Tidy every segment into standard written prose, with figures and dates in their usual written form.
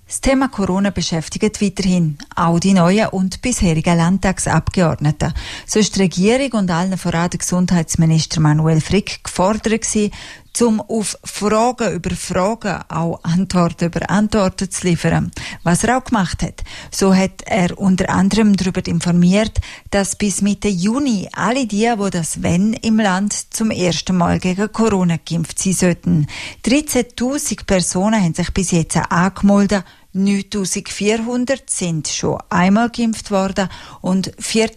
Das Thema Corona beschäftigt weiterhin auch die neuen und bisherigen Landtagsabgeordneten. So ist die Regierung und allen voran der Gesundheitsminister Manuel Frick gefordert gewesen, um auf Fragen über Fragen auch Antworten über Antworten zu liefern. Was er auch gemacht hat. So hat er unter anderem darüber informiert, dass bis Mitte Juni alle die das wollen, im Land zum ersten Mal gegen Corona geimpft sein sollten. 13.000 Personen haben sich bis jetzt angemeldet. 9.400 sind schon einmal geimpft worden und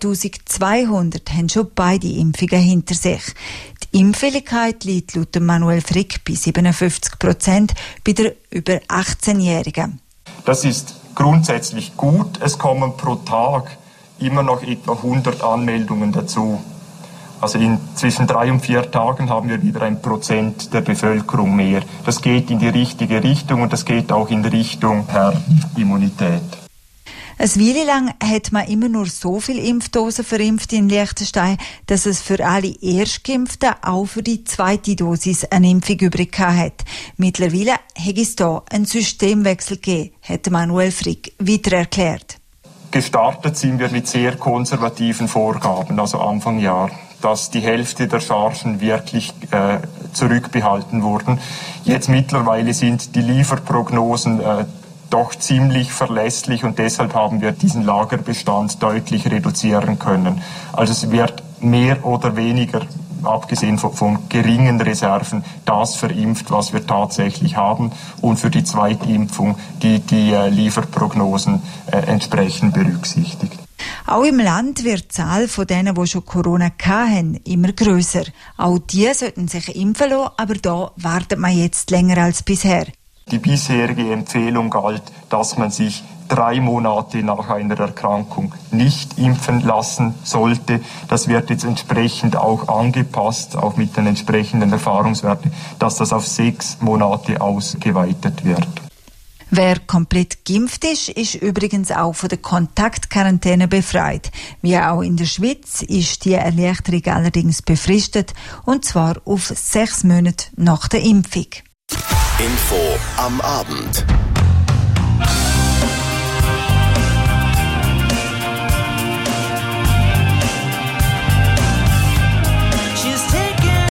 4.200 haben schon beide Impfungen hinter sich. Die Impfwilligkeit liegt laut Manuel Frick bei 57% bei der über 18-Jährigen. Das ist grundsätzlich gut. Es kommen pro Tag immer noch etwa 100 Anmeldungen dazu. Also zwischen 3 und 4 Tagen haben wir wieder 1% der Bevölkerung mehr. Das geht in die richtige Richtung und das geht auch in Richtung Herdenimmunität. Eine Weile lang hat man immer nur so viele Impfdosen verimpft in Liechtenstein, dass es für alle Erstgeimpften auch für die zweite Dosis eine Impfung übrig hat. Mittlerweile hat es hier einen Systemwechsel gegeben, hat Manuel Frick weiter erklärt. Gestartet sind wir mit sehr konservativen Vorgaben, also Anfang Jahr, dass die Hälfte der Chargen wirklich zurückbehalten wurden. Jetzt mittlerweile sind die Lieferprognosen doch ziemlich verlässlich und deshalb haben wir diesen Lagerbestand deutlich reduzieren können. Also es wird mehr oder weniger, abgesehen von geringen Reserven, das verimpft, was wir tatsächlich haben und für die Zweitimpfung die Lieferprognosen entsprechend berücksichtigt. Auch im Land wird die Zahl von denen, die schon Corona hatten, immer grösser. Auch die sollten sich impfen lassen, aber da wartet man jetzt länger als bisher. Die bisherige Empfehlung galt, dass man sich 3 Monate nach einer Erkrankung nicht impfen lassen sollte. Das wird jetzt entsprechend auch angepasst, auch mit den entsprechenden Erfahrungswerten, dass das auf 6 Monate ausgeweitet wird. Wer komplett geimpft ist, ist übrigens auch von der Kontaktquarantäne befreit. Wie auch in der Schweiz ist die Erleichterung allerdings befristet, und zwar auf 6 Monate nach der Impfung. Info am Abend.